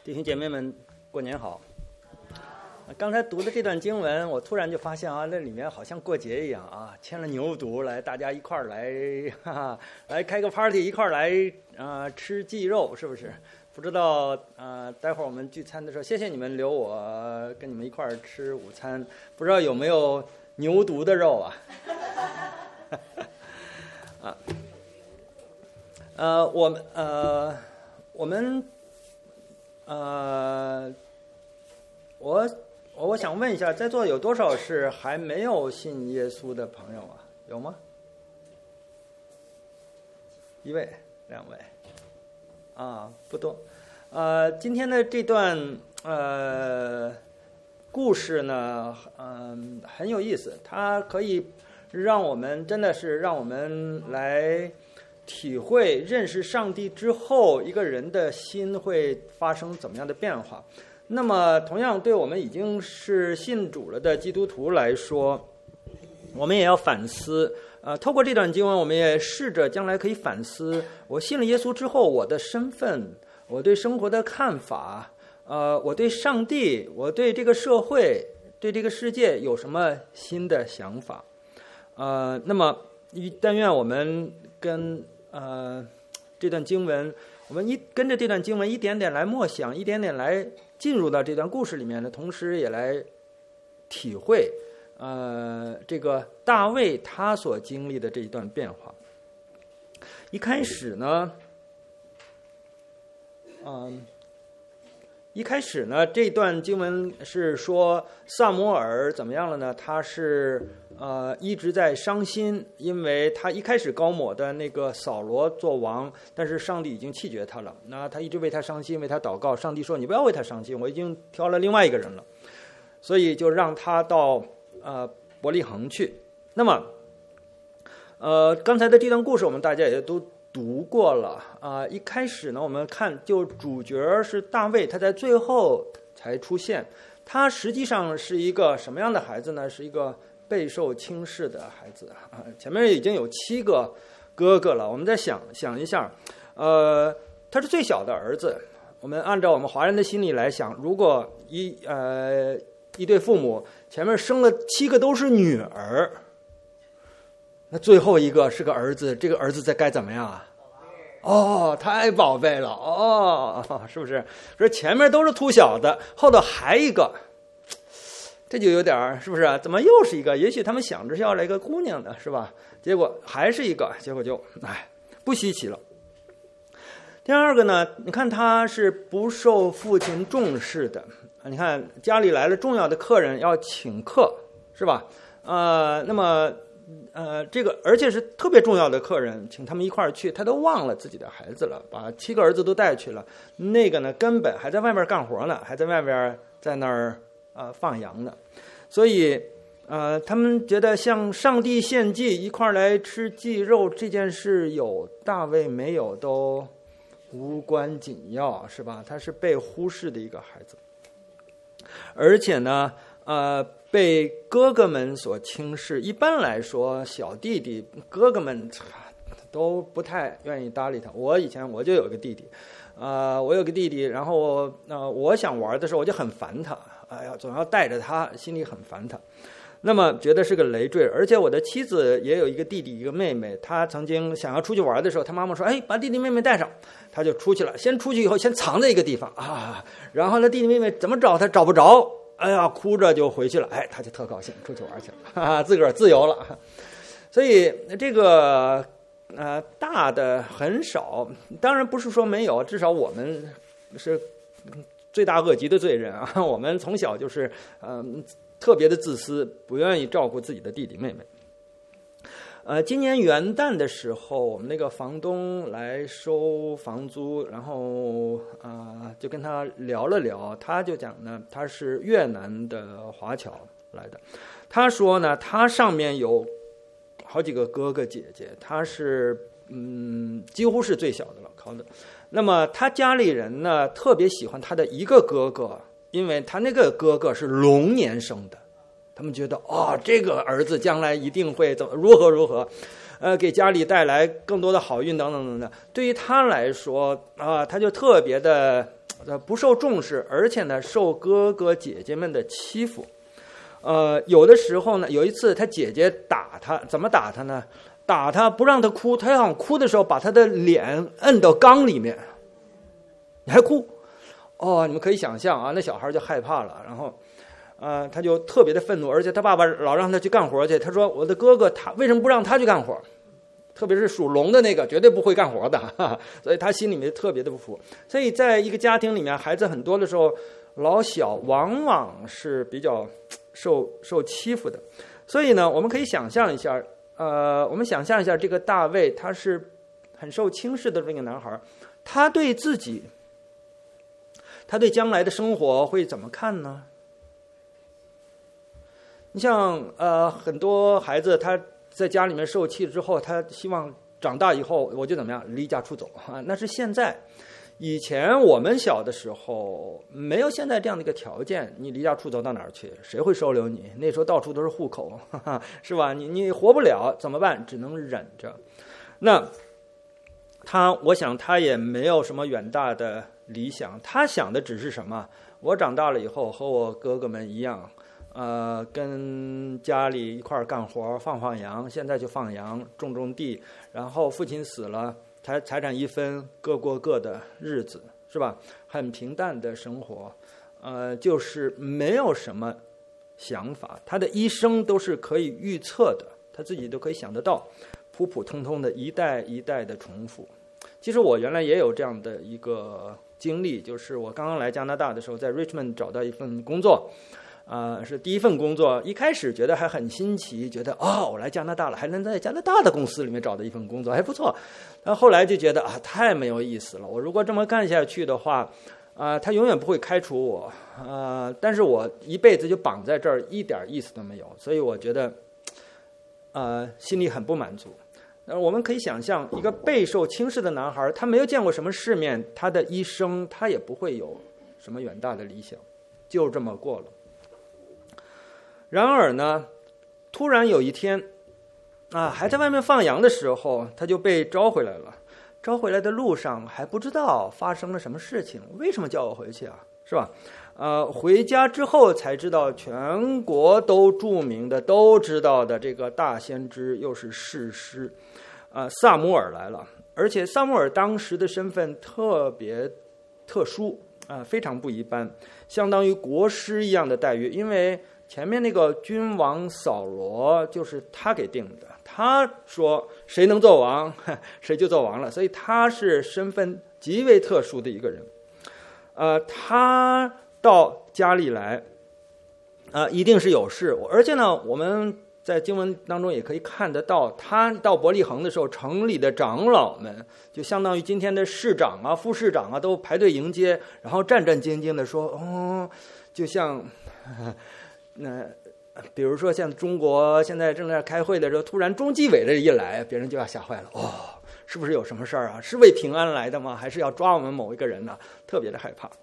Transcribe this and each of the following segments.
弟兄姐妹们，过年好！刚才读的这段经文，我突然就发现啊，那里面好像过节一样啊，牵了牛犊来，大家一块儿来，来开个 party， 一块儿来吃祭肉，是不是？不知道待会儿我们聚餐的时候，谢谢你们留我跟你们一块儿吃午餐，不知道有没有牛犊的肉啊？我想问一下，在座有多少是还没有信耶稣的朋友啊？有吗？一位、两位，不多。今天的这段故事呢，很有意思，它可以让我们真的是让我们来体会认识上帝之后一个人的心会发生怎么样的变化。那么同样对我们已经是信主了的基督徒来说，我们也要反思，透过这段经文，我们也试着将来可以反思，我信了耶稣之后，我的身份，我对生活的看法，我对上帝，我对这个社会，对这个世界有什么新的想法。那么但愿我们跟这段经文，我们跟着这段经文一点点来默想，一点点来进入到这段故事里面的同时，也来体会这个大卫他所经历的这一段变化。一开始呢，这段经文是说撒母耳怎么样了呢？他是一直在伤心，因为他一开始膏抹的那个扫罗做王，但是上帝已经弃绝他了。那他一直为他伤心，为他祷告。上帝说：“你不要为他伤心，我已经挑了另外一个人了。”所以就让他到伯利恒去。那么刚才的这段故事我们大家也都读过了一开始呢，我们看就主角是大卫，他在最后才出现。他实际上是一个什么样的孩子呢？是一个备受轻视的孩子前面已经有7个哥哥了。我们再想一下，他是最小的儿子。我们按照我们华人的心理来想，如果一对父母前面生了7个都是女儿，那最后一个是个儿子，这个儿子该怎么样啊？太宝贝了是不是？说前面都是秃小的，后头还一个，这就有点是不是？怎么又是一个？也许他们想着是要来一个姑娘的，是吧？结果还是一个，结果就不稀奇了。第二个呢，你看他是不受父亲重视的。你看家里来了重要的客人要请客，是吧？那么这个而且是特别重要的客人，请他们一块儿去，他都忘了自己的孩子了，把7个儿子都带去了。那个呢，根本还在外面干活呢，还在外面在那儿放羊呢。所以他们觉得向上帝献祭，一块儿来吃祭肉这件事，有大卫没有都无关紧要，是吧？他是被忽视的一个孩子，而且呢被哥哥们所轻视。一般来说，小弟弟哥哥们都不太愿意搭理他。我以前我就有一个弟弟，然后我想玩的时候我就很烦他，总要带着他，心里很烦他。那么觉得是个累赘。而且我的妻子也有一个弟弟一个妹妹，她曾经想要出去玩的时候，她妈妈说：“把弟弟妹妹带上。”她就出去了，先出去以后先藏在一个地方然后呢弟弟妹妹怎么找她找不着，哭着就回去了。他就特高兴，出去玩去了自个儿自由了。所以这个大的很少，当然不是说没有，至少我们是罪大恶极的罪人我们从小就是特别的自私，不愿意照顾自己的弟弟妹妹。今年元旦的时候，我们那个房东来收房租，然后就跟他聊了聊，他就讲呢，他是越南的华侨来的。他说呢，他上面有好几个哥哥姐姐，他是几乎是最小的了，考的。那么他家里人呢，特别喜欢他的一个哥哥，因为他那个哥哥是龙年生的。他们觉得这个儿子将来一定会如何给家里带来更多的好运等等等等。对于他来说他就特别的不受重视，而且呢受哥哥姐姐们的欺负。有的时候呢，有一次他姐姐打他，怎么打他呢？打他不让他哭，他想哭的时候把他的脸摁到缸里面，你还哭？你们可以想象啊，那小孩就害怕了，然后他就特别的愤怒，而且他爸爸老让他去干活去，他说我的哥哥他为什么不让他去干活？特别是属龙的那个绝对不会干活的，所以他心里面特别的不服。所以在一个家庭里面，孩子很多的时候，老小往往是比较受欺负的。所以呢，我们可以想象一下，这个大卫他是很受轻视的这个男孩，他对自己，他对将来的生活会怎么看呢？你像很多孩子他在家里面受气之后，他希望长大以后我就怎么样离家出走啊？那是现在。以前我们小的时候没有现在这样的一个条件，你离家出走到哪儿去？谁会收留你？那时候到处都是户口，是吧？你活不了怎么办？只能忍着。那我想他也没有什么远大的理想，他想的只是什么？我长大了以后和我哥哥们一样，跟家里一块儿干活，放羊，现在就放羊，种地，然后父亲死了。财产一分，各过各的日子，是吧？很平淡的生活，就是没有什么想法。他的一生都是可以预测的，他自己都可以想得到，普普通通的一代一代的重复。其实我原来也有这样的一个经历，就是我刚刚来加拿大的时候，在 Richmond 找到一份工作。是第一份工作，一开始觉得还很新奇，觉得我来加拿大了，还能在加拿大的公司里面找到一份工作，还不错。但后来就觉得太没有意思了。我如果这么干下去的话，他永远不会开除我，但是我一辈子就绑在这儿，一点意思都没有。所以我觉得，心里很不满足。我们可以想象，一个备受轻视的男孩，他没有见过什么世面，他的一生他也不会有什么远大的理想，就这么过了。然而呢，突然有一天，还在外面放羊的时候，他就被招回来了。招回来的路上还不知道发生了什么事情，为什么叫我回去啊？是吧？回家之后才知道，全国都著名的、都知道的这个大先知又是士师，撒母耳来了。而且撒母耳当时的身份特别特殊，非常不一般，相当于国师一样的待遇，因为前面那个君王扫罗就是他给定的，他说谁能做王，谁就做王了，所以他是身份极为特殊的一个人。他到家里来，一定是有事，而且呢，我们在经文当中也可以看得到，他到伯利恒的时候，城里的长老们就相当于今天的市长啊、副市长啊，都排队迎接，然后战战兢兢的说，就像。比如说像中国现在正在开会的时候，突然中纪委的一来，别人就要吓坏了。是不是有什么事儿啊？是为平安来的吗？还是要抓我们某一个人呢？特别的害怕。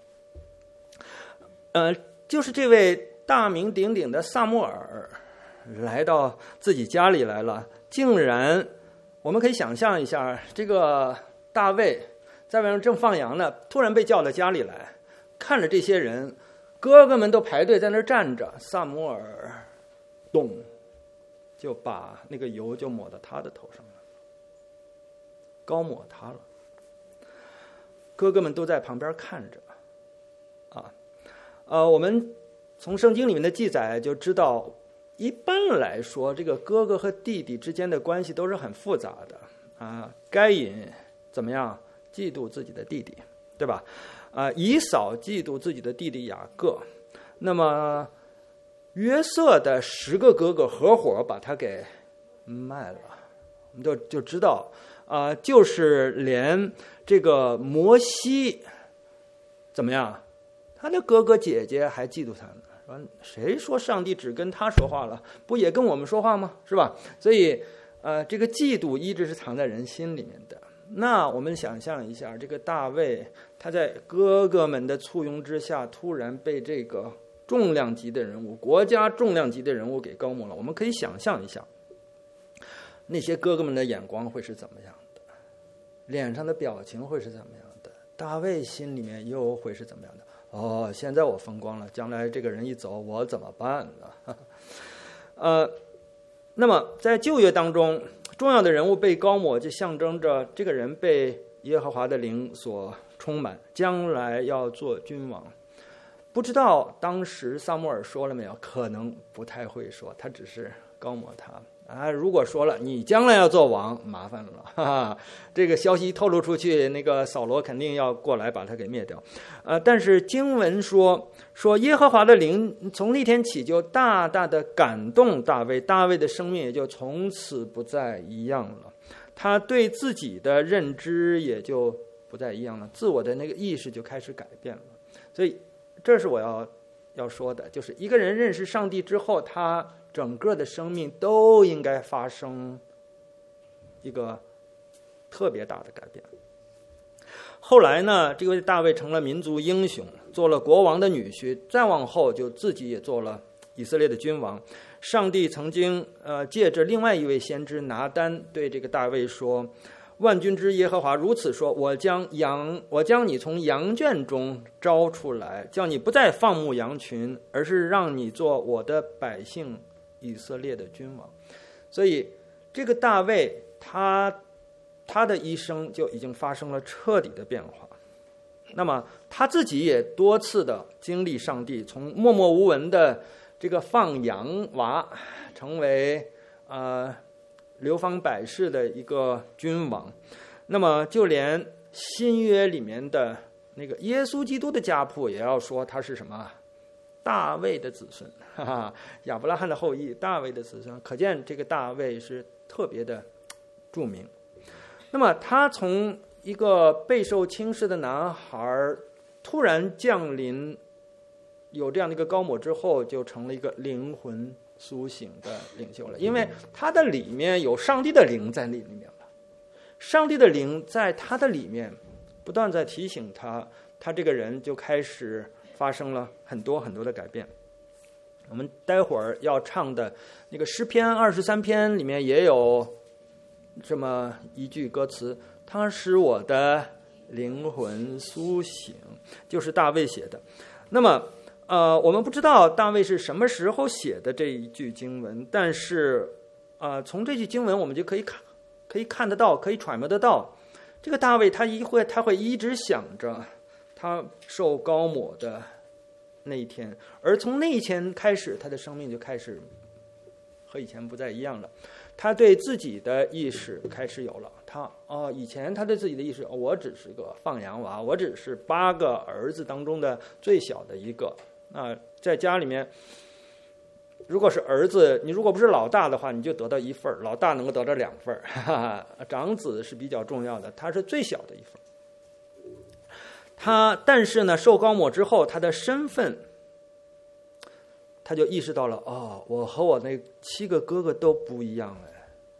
就是这位大名鼎鼎的撒母耳来到自己家里来了，竟然我们可以想象一下，这个大卫在外面正放羊呢，突然被叫到家里来，看着这些人。哥哥们都排队在那儿站着，撒母耳咚就把那个油就抹到他的头上了，高抹他了。哥哥们都在旁边看着，我们从圣经里面的记载就知道，一般来说，这个哥哥和弟弟之间的关系都是很复杂的。该隐怎么样？嫉妒自己的弟弟，对吧？以扫嫉妒自己的弟弟雅各，那么约瑟的10个哥哥合伙把他给卖了，我们就知道，就是连这个摩西怎么样，他的哥哥姐姐还嫉妒他呢，说谁说上帝只跟他说话了，不也跟我们说话吗？是吧？所以这个嫉妒一直是藏在人心里面的。那我们想象一下，这个大卫他在哥哥们的簇拥之下，突然被这个重量级的人物、国家重量级的人物给高抹了。我们可以想象一下，那些哥哥们的眼光会是怎么样的，脸上的表情会是怎么样的， 大卫心里面又会是怎么样的？哦，现在我风光了，将来这个人一走，我怎么办呢？那么在旧约当中，重要的人物被膏抹，就象征着这个人被耶和华的灵所充满，将来要做君王。不知道当时撒母耳说了没有？可能不太会说，他只是膏抹他啊。如果说了你将来要做王，麻烦了，哈哈，这个消息透露出去，那个扫罗肯定要过来把他给灭掉。但是经文说耶和华的灵从那天起就大大的感动大卫，大卫的生命也就从此不再一样了，他对自己的认知也就不再一样了，自我的那个意识就开始改变了。所以这是我要说的，就是一个人认识上帝之后，他整个的生命都应该发生一个特别大的改变。后来呢，这位大卫成了民族英雄，做了国王的女婿，再往后就自己也做了以色列的君王。上帝曾经借着另外一位先知拿单对这个大卫说，万军之耶和华如此说，我将你从羊圈中招出来，叫你不再放牧羊群，而是让你做我的百姓以色列的君王。所以这个大卫他的一生就已经发生了彻底的变化。那么他自己也多次的经历上帝，从默默无闻的这个放羊娃成为流芳百世的一个君王。那么就连新约里面的那个耶稣基督的家谱也要说他是什么？大卫的子孙，哈哈，亚伯拉罕的后裔，大卫的子孙。可见这个大卫是特别的著名。那么他从一个备受轻视的男孩突然降临，有这样的一个膏抹之后，就成了一个灵魂苏醒的领袖了。因为他的里面有上帝的灵在里面了，上帝的灵在他的里面不断在提醒他，他这个人就开始发生了很多很多的改变。我们待会儿要唱的那个诗篇23篇里面也有这么一句歌词，它使我的灵魂苏醒，就是大卫写的。那么我们不知道大卫是什么时候写的这一句经文，但是从这句经文我们就可以看得到，可以揣摩得到，这个大卫他会一直想着他受膏抹的那一天，而从那一天开始，他的生命就开始和以前不再一样了。他对自己的意识开始有了，以前他对自己的意识，我只是个放羊娃，我只是8个儿子当中的最小的一个。在家里面，如果是儿子，你如果不是老大的话，你就得到1份，老大能够得到2份，长子是比较重要的，他是最小的一份。但是呢，受膏抹之后，他的身份，他就意识到了，我和我那7个哥哥都不一样了，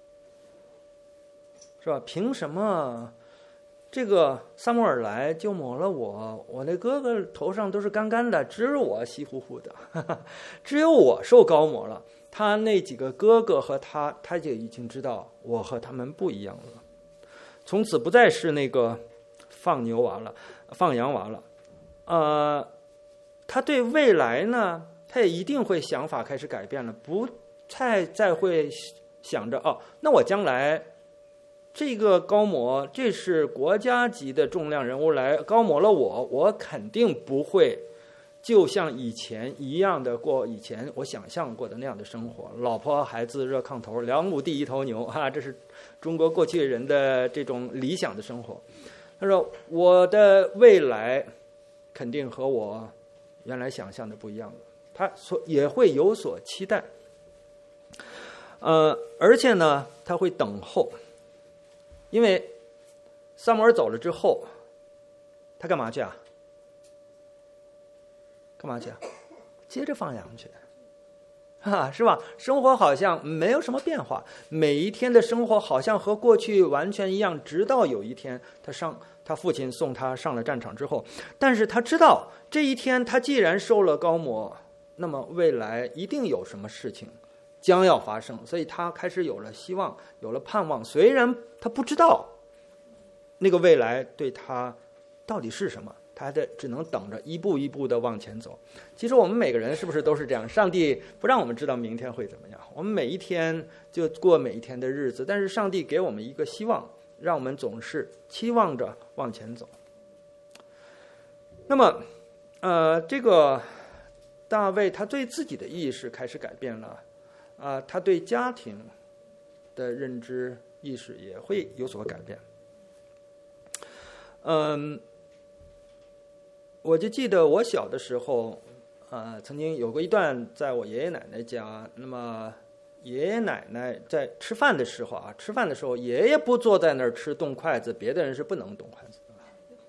是吧？凭什么这个撒母耳来就抹了我那哥哥头上都是干干的，只有我稀乎乎的，只有我受膏抹了。他那几个哥哥和他就已经知道我和他们不一样了，从此不再是那个放羊娃了。他对未来呢，他也一定会想法开始改变了，不再会想着那我将来这个膏抹，这是国家级的重量人物来膏抹了我肯定不会就像以前一样的过以前我想象过的那样的生活，老婆孩子热炕头，2亩地1头牛，这是中国过去人的这种理想的生活。他说我的未来肯定和我原来想象的不一样了，他也会有所期待，而且呢，他会等候，因为撒母耳走了之后，他干嘛去啊？接着放羊去，是吧？生活好像没有什么变化，每一天的生活好像和过去完全一样，直到有一天他父亲送他上了战场之后，但是他知道这一天他既然受了膏抹，那么未来一定有什么事情将要发生，所以他开始有了希望，有了盼望。虽然他不知道那个未来对他到底是什么？他只能等着一步一步的往前走。其实我们每个人是不是都是这样？上帝不让我们知道明天会怎么样，我们每一天就过每一天的日子，但是上帝给我们一个希望，让我们总是期望着往前走。那么这个大卫他对自己的意识开始改变了，他对家庭的认知意识也会有所改变。我就记得我小的时候，曾经有过一段在我爷爷奶奶家，那么爷爷奶奶在吃饭的时候，爷爷不坐在那儿吃动筷子，别的人是不能动筷子的，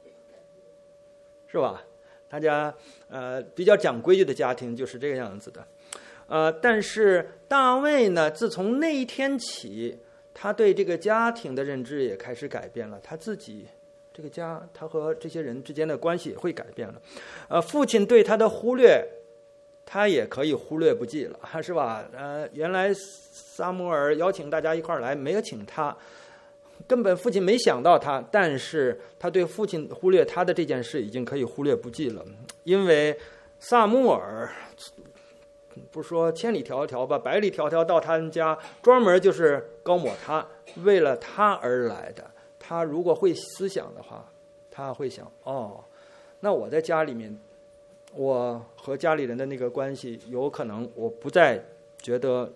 是吧？大家比较讲规矩的家庭就是这个样子的。但是大卫呢，自从那一天起，他对这个家庭的认知也开始改变了，他自己这个家，他和这些人之间的关系也会改变了。父亲对他的忽略，他也可以忽略不计了，是吧？原来撒母耳邀请大家一块儿来，没有请他，根本父亲没想到他，但是他对父亲忽略他的这件事已经可以忽略不计了，因为撒母耳不说千里迢迢吧，百里迢迢到他们家，专门就是高抹他，为了他而来的。他如果会思想的话，他会想，那我在家里面，我和家里人的那个关系，有可能我不再觉得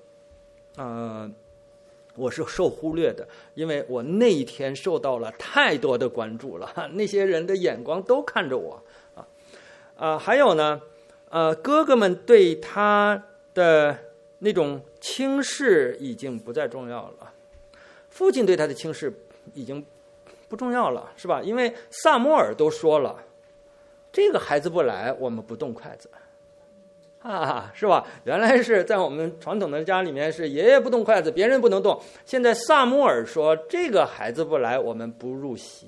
我是受忽略的，因为我那一天受到了太多的关注了，那些人的眼光都看着我还有呢，哥哥们对他的那种轻视已经不再重要了，父亲对他的轻视已经不重要了，是吧？因为撒母耳都说了，这个孩子不来，我们不动筷子是吧？原来是在我们传统的家里面是爷爷不动筷子，别人不能动。现在撒母耳说，这个孩子不来，我们不入席。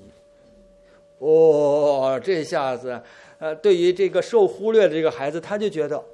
这下子，对于这个受忽略的这个孩子，他就觉得，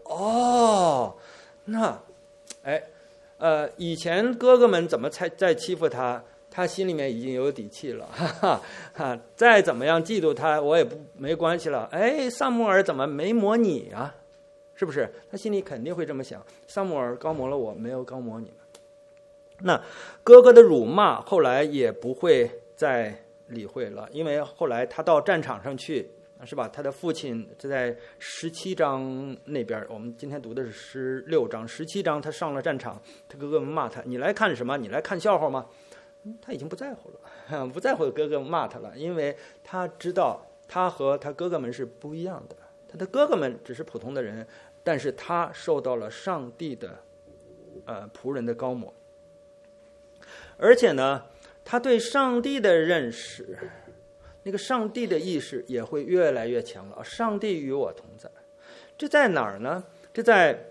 以前哥哥们怎么在欺负他，他心里面已经有底气了，再怎么样嫉妒他，我也没关系了。撒母耳怎么没抹你啊？是不是？他心里肯定会这么想。撒母耳高抹了我，没有高抹你们。那哥哥的辱骂后来也不会再理会了，因为后来他到战场上去，是吧？他的父亲就在17章那边，我们今天读的是16章，17章他上了战场，他哥哥们骂他：“你来看什么？你来看笑话吗？”他已经不在乎了，不在乎哥哥骂他了，因为他知道他和他哥哥们是不一样的，他的哥哥们只是普通的人，但是他受到了上帝的仆人的高抹，而且呢，他对上帝的认识，那个上帝的意识也会越来越强了。上帝与我同在，这在哪儿呢？这在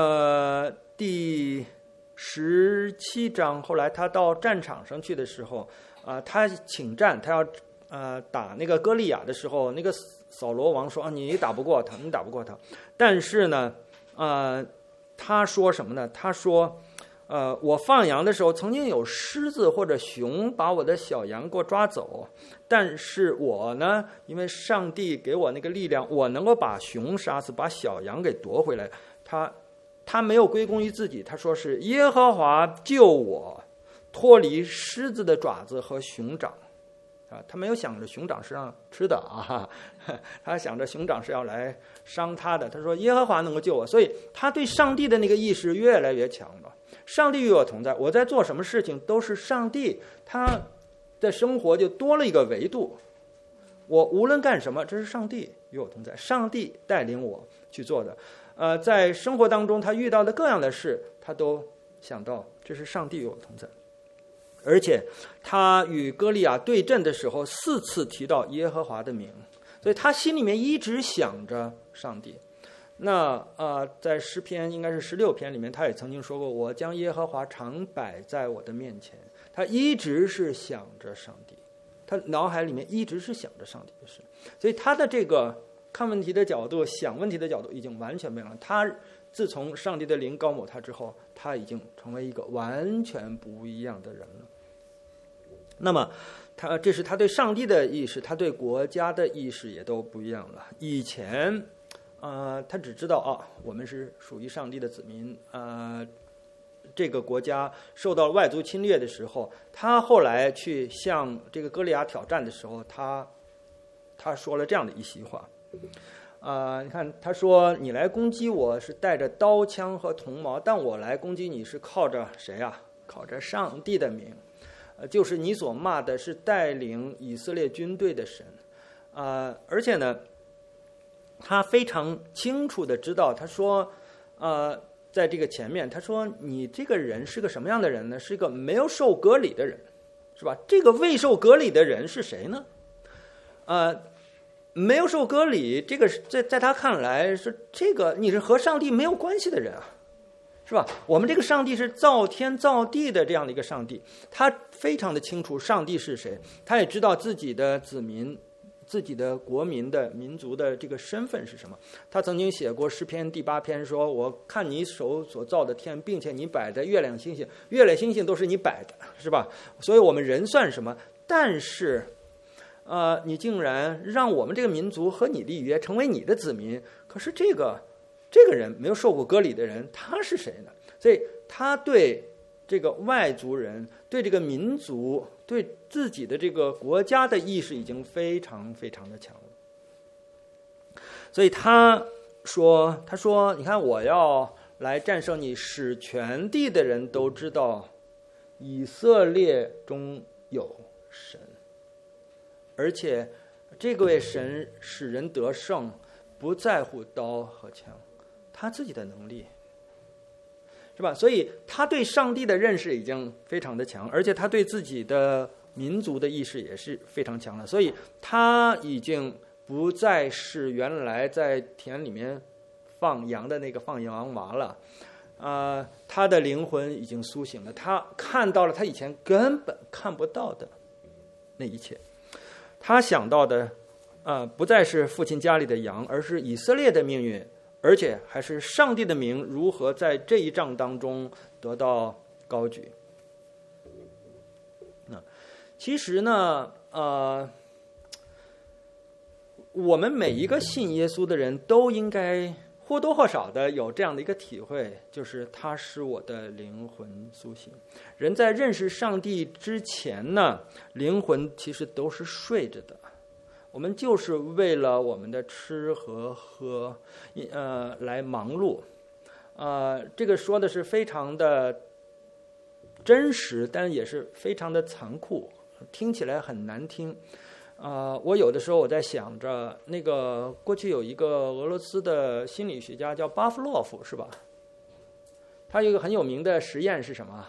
第17章，后来他到战场上去的时候，他请战，他要打那个歌利亚的时候，那个扫罗王说：“你打不过他，你打不过他。”但是呢，他说什么呢？他说：“我放羊的时候，曾经有狮子或者熊把我的小羊给我抓走，但是我呢，因为上帝给我那个力量，我能够把熊杀死，把小羊给夺回来。”他没有归功于自己，他说是耶和华救我脱离狮子的爪子和熊掌他没有想着熊掌是让吃的他想着熊掌是要来伤他的。他说耶和华能够救我，所以他对上帝的那个意识越来越强了。上帝与我同在，我在做什么事情都是上帝，他的生活就多了一个维度。我无论干什么，这是上帝与我同在，上帝带领我去做的。在生活当中他遇到的各样的事，他都想到这是上帝与我同在。而且他与歌利亚对阵的时候4次提到耶和华的名，所以他心里面一直想着上帝。那在诗篇应该是16篇里面，他也曾经说过，我将耶和华常摆在我的面前。他一直是想着上帝，他脑海里面一直是想着上帝的事，所以他的这个看问题的角度、想问题的角度已经完全不一样了。他自从上帝的灵高抹他之后，他已经成为一个完全不一样的人了。那么这是他对上帝的意识，他对国家的意识也都不一样了。以前，他只知道我们是属于上帝的子民，这个国家受到外族侵略的时候，他后来去向这个歌利亚挑战的时候，他说了这样的一席话，你看，他说：“你来攻击我是带着刀枪和铜矛，但我来攻击你是靠着谁啊？靠着上帝的名。就是你所骂的是带领以色列军队的神，而且呢，他非常清楚的知道，他说，在这个前面，他说你这个人是个什么样的人呢？是一个没有受割礼的人，是吧？这个未受割礼的人是谁呢？没有受割礼，这个在他看来是这个你是和上帝没有关系的人啊。”是吧？我们这个上帝是造天造地的这样的一个上帝，他非常的清楚上帝是谁，他也知道自己的子民、自己的国民的民族的这个身份是什么。他曾经写过诗篇第8篇说：“我看你手所造的天，并且你摆的月亮星星，月亮星星都是你摆的，是吧？所以我们人算什么？但是，你竟然让我们这个民族和你立约，成为你的子民。可是这个人没有受过割礼的人，他是谁呢？所以他对这个外族人、对这个民族、对自己的这个国家的意识已经非常非常的强了。所以他说，你看，我要来战胜你，使全地的人都知道以色列中有神，而且这位神使人得胜，不在乎刀和枪。他自己的能力，是吧？所以他对上帝的认识已经非常的强，而且他对自己的民族的意识也是非常强了。所以他已经不再是原来在田里面放羊的那个放羊娃了，他的灵魂已经苏醒了，他看到了他以前根本看不到的那一切。他想到的不再是父亲家里的羊，而是以色列的命运。而且还是上帝的名如何在这一仗当中得到高举。其实呢，我们每一个信耶稣的人都应该或多或少的有这样的一个体会，就是他使我的灵魂苏醒。人在认识上帝之前呢，灵魂其实都是睡着的。我们就是为了我们的吃和喝，来忙碌，这个说的是非常的真实，但也是非常的残酷，听起来很难听。我有的时候我在想着，那个过去有一个俄罗斯的心理学家叫巴夫洛夫，是吧？他有一个很有名的实验是什么？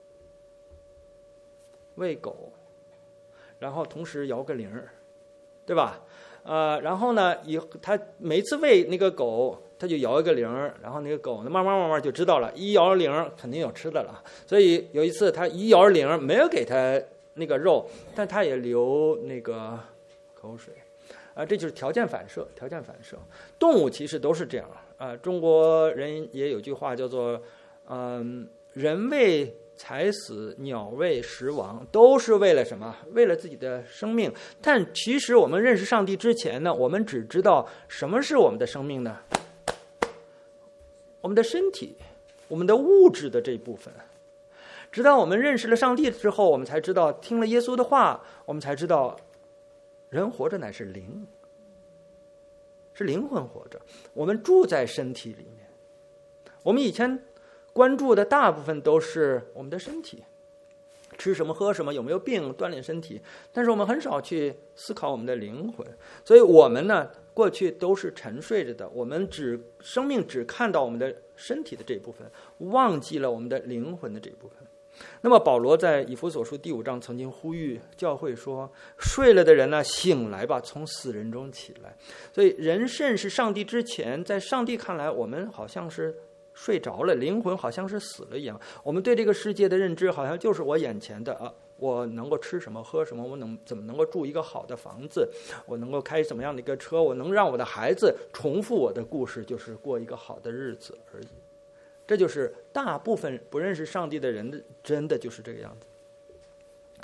喂狗，然后同时摇个铃儿。对吧？然后呢，他每次喂那个狗，他就摇一个铃儿，然后那个狗呢，慢慢就知道了，一摇铃儿肯定有吃的了。所以有一次他一摇铃儿，没有给他那个肉，但他也流那个口水，这就是条件反射。动物其实都是这样中国人也有句话叫做，人为财死，鸟为食亡，都是为了什么？为了自己的生命。但其实我们认识上帝之前呢，我们只知道什么是我们的生命呢？我们的身体，我们的物质的这一部分。直到我们认识了上帝之后，我们才知道，听了耶稣的话，我们才知道，人活着乃是灵，是灵魂活着。我们住在身体里面。我们以前关注的大部分都是我们的身体，吃什么喝什么，有没有病，锻炼身体，但是我们很少去思考我们的灵魂。所以我们呢，过去都是沉睡着的，我们生命只看到我们的身体的这一部分，忘记了我们的灵魂的这一部分。那么保罗在以弗所书第5章曾经呼吁教会说，睡了的人呢，醒来吧，从死人中起来。所以人认识上帝之前，在上帝看来，我们好像是睡着了，灵魂好像是死了一样。我们对这个世界的认知好像就是我眼前的我能够吃什么喝什么，我怎么能够住一个好的房子，我能够开怎么样的一个车，我能让我的孩子重复我的故事，就是过一个好的日子而已。这就是大部分不认识上帝的人真的就是这个样子。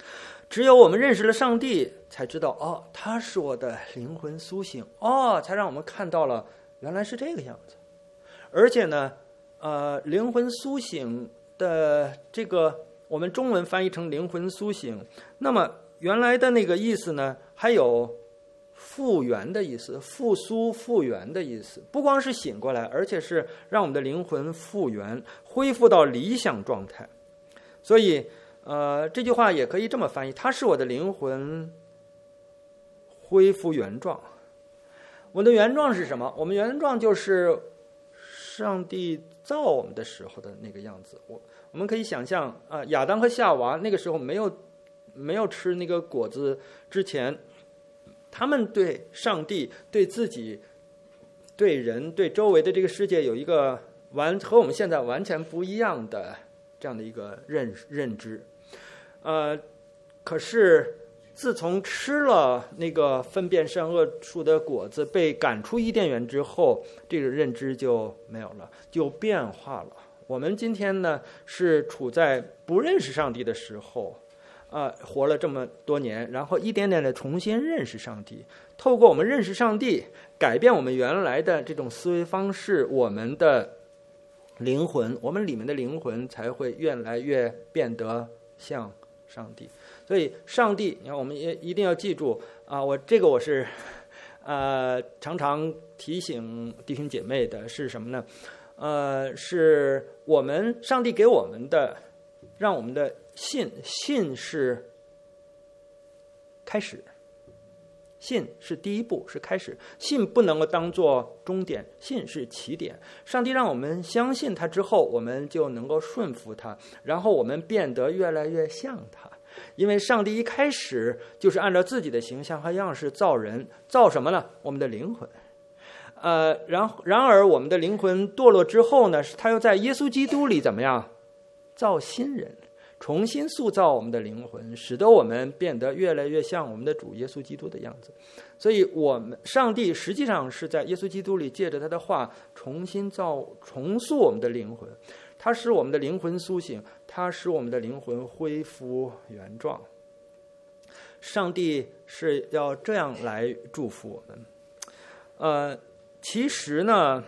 只有我们认识了上帝，才知道哦，他是我的灵魂苏醒，哦，才让我们看到了原来是这个样子。而且呢，灵魂苏醒的这个我们中文翻译成灵魂苏醒，那么原来的那个意思呢，还有复原的意思，复苏复原的意思，不光是醒过来，而且是让我们的灵魂复原，恢复到理想状态。所以这句话也可以这么翻译，它是我的灵魂恢复原状。我的原状是什么？我们原状就是上帝造我们的时候的那个样子。我们可以想象亚当和夏娃那个时候没有吃那个果子之前，他们对上帝、对自己、对人、对周围的这个世界有一个和我们现在完全不一样的这样的一个认知。可是自从吃了那个分辨善恶树的果子，被赶出伊甸园之后，这个认知就没有了，就变化了。我们今天呢，是处在不认识上帝的时候，活了这么多年，然后一点点的重新认识上帝。透过我们认识上帝，改变我们原来的这种思维方式，我们的灵魂，我们里面的灵魂才会越来越变得像上帝。所以上帝，你看，我们也一定要记住我是常常提醒弟兄姐妹的是什么呢？是我们上帝给我们的，让我们的信是开始，信是第一步，是开始。信不能够当作终点，信是起点。上帝让我们相信他之后，我们就能够顺服他，然后我们变得越来越像他。因为上帝一开始就是按照自己的形象和样式造人，造什么呢？我们的灵魂。然而我们的灵魂堕落之后呢，他又在耶稣基督里怎么样？造新人，重新塑造我们的灵魂，使得我们变得越来越像我们的主耶稣基督的样子。所以上帝实际上是在耶稣基督里借着他的话重塑我们的灵魂，他使我们的灵魂苏醒，他使我们的灵魂恢复原状。上帝是要这样来祝福我们。其实呢，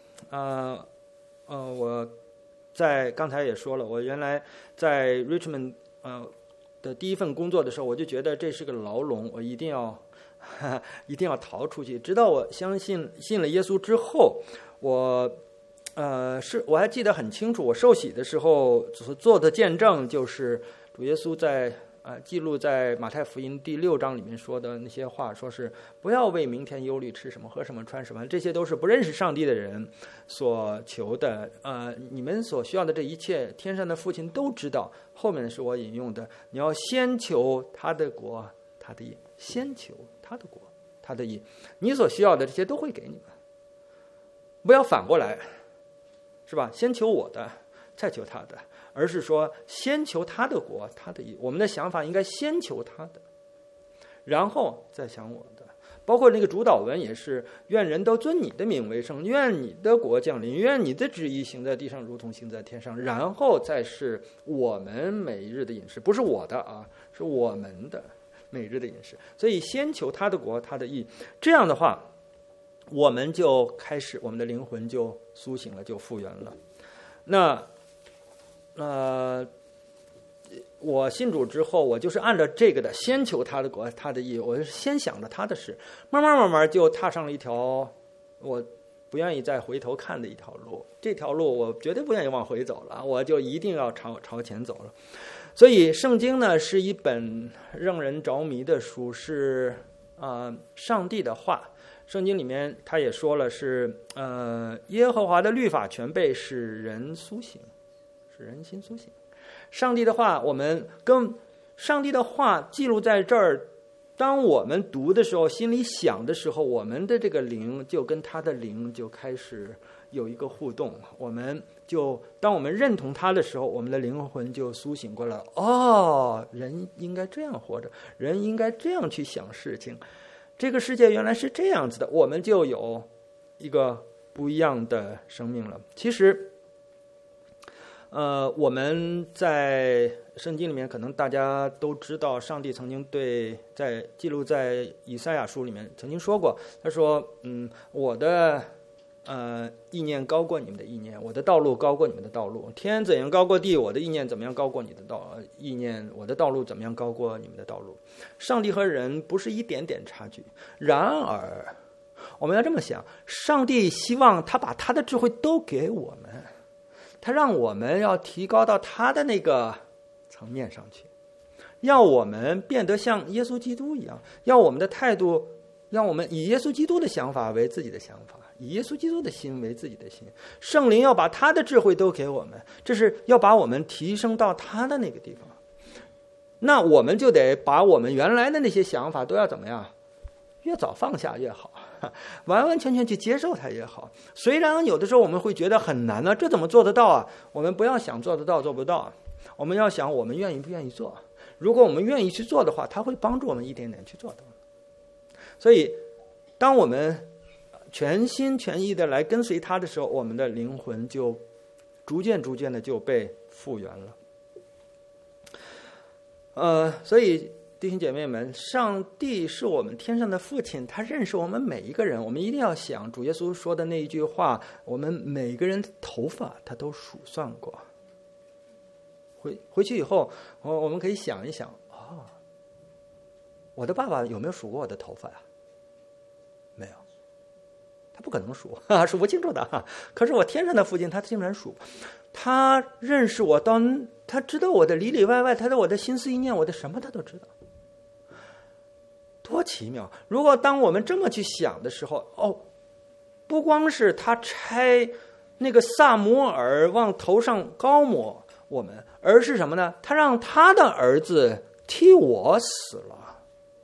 我在刚才也说了，我原来在 Richmond 的第一份工作的时候，我就觉得这是个牢笼，我一定要逃出去。直到我信了耶稣之后，我还记得很清楚，我受洗的时候所做的见证就是主耶稣在记录在马太福音第6章里面说的那些话，说是不要为明天忧虑，吃什么喝什么穿什么，这些都是不认识上帝的人所求的。你们所需要的这一切，天上的父亲都知道。后面是我引用的，你要先求他的国，他的义，先求他的国，他的义，你所需要的这些都会给你们。不要反过来，是吧？先求我的，再求他的。而是说先求他的国，他的义。我们的想法应该先求他的，然后再想我的。包括那个主祷文也是，愿人都尊你的名为圣，愿你的国降临，愿你的旨意行在地上如同行在天上。然后再是我们每日的饮食，不是我的是我们的每日的饮食。所以先求他的国，他的义。这样的话，我们就开始，我们的灵魂就苏醒了，就复原了。那我信主之后，我就是按照这个的，先求他的国，他的义，我是先想着他的事，慢慢就踏上了一条我不愿意再回头看的一条路。这条路我绝对不愿意往回走了，我就一定要朝前走了。所以圣经呢是一本让人着迷的书，是上帝的话。圣经里面他也说了，是耶和华的律法全备，使人苏醒，使人心苏醒。上帝的话，我们跟上帝的话记录在这儿，当我们读的时候，心里想的时候，我们的这个灵就跟他的灵就开始有一个互动。当我们认同他的时候，我们的灵魂就苏醒过来了。哦，人应该这样活着，人应该这样去想事情，这个世界原来是这样子的，我们就有一个不一样的生命了。其实我们在圣经里面，可能大家都知道，上帝曾经记录在以赛亚书里面曾经说过，他说：“我的意念高过你们的意念，我的道路高过你们的道路。天怎样高过地，我的意念怎么样高过你的意念，我的道路怎么样高过你们的道路。”上帝和人不是一点点差距，然而我们要这么想，上帝希望他把他的智慧都给我们。他让我们要提高到他的那个层面上去，要我们变得像耶稣基督一样，要我们的态度，让我们以耶稣基督的想法为自己的想法，以耶稣基督的心为自己的心。圣灵要把他的智慧都给我们，这是要把我们提升到他的那个地方。那我们就得把我们原来的那些想法都要怎么样？越早放下越好，完完全全去接受它也好。虽然有的时候我们会觉得很难呢，这怎么做得到啊？我们不要想做得到做不到，我们要想我们愿意不愿意做。如果我们愿意去做的话，它会帮助我们一点点去做到。所以当我们全心全意的来跟随他的时候，我们的灵魂就逐渐的就被复原了。所以弟兄姐妹们，上帝是我们天上的父亲，他认识我们每一个人。我们一定要想主耶稣说的那一句话，我们每个人的头发他都数算过。回去以后我们可以想一想，我的爸爸有没有数过我的头发呀？没有，他不可能数，数不清楚的。可是我天上的父亲他竟然数，他认识我到，他知道我的里里外外，他的我的心思意念，我的什么他都知道。多奇妙！如果当我们这么去想的时候，不光是他差那个撒母耳往头上膏抹我们，而是什么呢？他让他的儿子替我死了。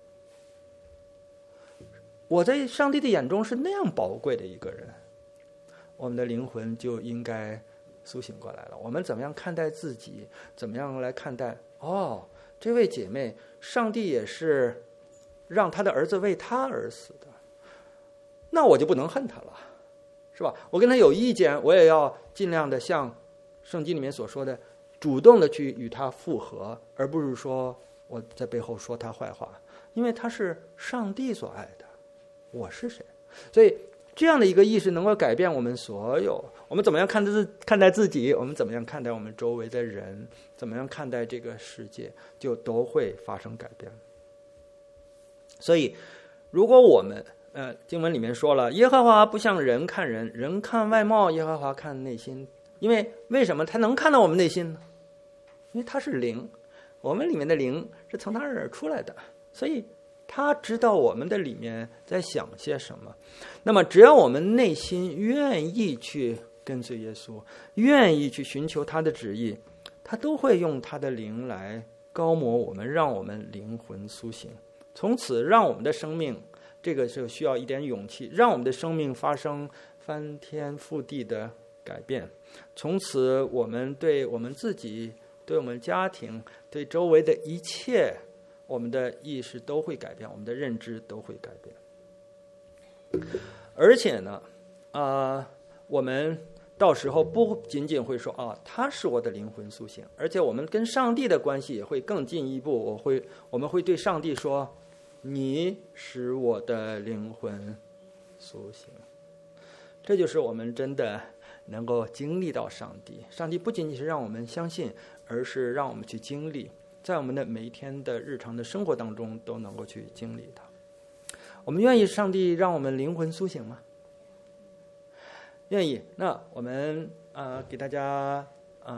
我在上帝的眼中是那样宝贵的一个人，我们的灵魂就应该苏醒过来了。我们怎么样看待自己？怎么样来看待？这位姐妹，上帝也是让他的儿子为他而死的，那我就不能恨他了，是吧？我跟他有意见，我也要尽量的像圣经里面所说的，主动的去与他复合，而不是说我在背后说他坏话，因为他是上帝所爱的，我是谁？所以这样的一个意识能够改变我们所有。我们怎么样看待自己，我们怎么样看待我们周围的人，怎么样看待这个世界，就都会发生改变。所以如果我们经文里面说了，耶和华不像人看人，人看外貌，耶和华看内心。为什么他能看到我们内心呢？因为他是灵，我们里面的灵是从他而出来的，所以他知道我们的里面在想些什么。那么只要我们内心愿意去跟随耶稣，愿意去寻求他的旨意，他都会用他的灵来膏抹我们，让我们灵魂苏醒，从此让我们的生命，这个是需要一点勇气，让我们的生命发生翻天覆地的改变。从此我们对我们自己，对我们家庭，对周围的一切，我们的意识都会改变，我们的认知都会改变。而且呢我们到时候不仅仅会说他是我的灵魂苏醒，而且我们跟上帝的关系也会更进一步。我们会对上帝说，你使我的灵魂苏醒。这就是我们真的能够经历到上帝。上帝不仅仅是让我们相信，而是让我们去经历，在我们的每一天的日常的生活当中都能够去经历它。我们愿意上帝让我们灵魂苏醒吗？愿意。那我们给大家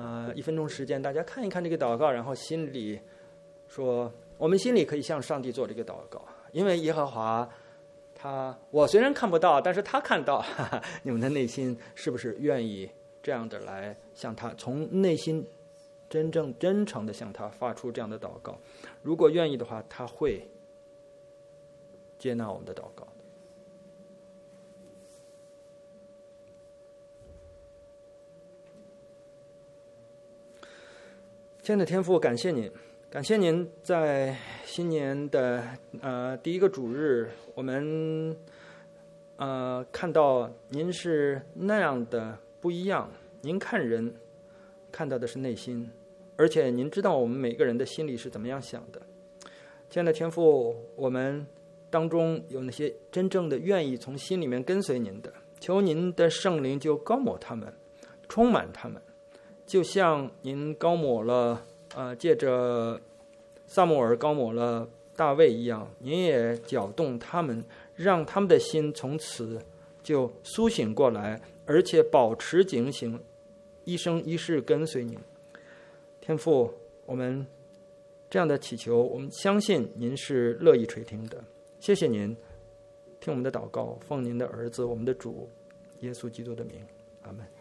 1分钟时间，大家看一看这个祷告，然后心里说，我们心里可以向上帝做这个祷告。因为耶和华我虽然看不到，但是他看到你们的内心是不是愿意这样的来向他，从内心真正真诚的向他发出这样的祷告。如果愿意的话，他会接纳我们的祷告。亲爱的天父，感谢您，感谢您在新年的第一个主日，我们看到您是那样的不一样。您看人看到的是内心，而且您知道我们每个人的心里是怎么样想的。亲爱的天父，我们当中有那些真正的愿意从心里面跟随您的，求您的圣灵就高抹他们，充满他们，就像您高抹了借着撒母耳高抹了大卫一样，您也搅动他们，让他们的心从此就苏醒过来，而且保持警醒，一生一世跟随您。天父，我们这样的祈求，我们相信您是乐意垂听的。谢谢您听我们的祷告，奉您的儿子我们的主耶稣基督的名，阿们。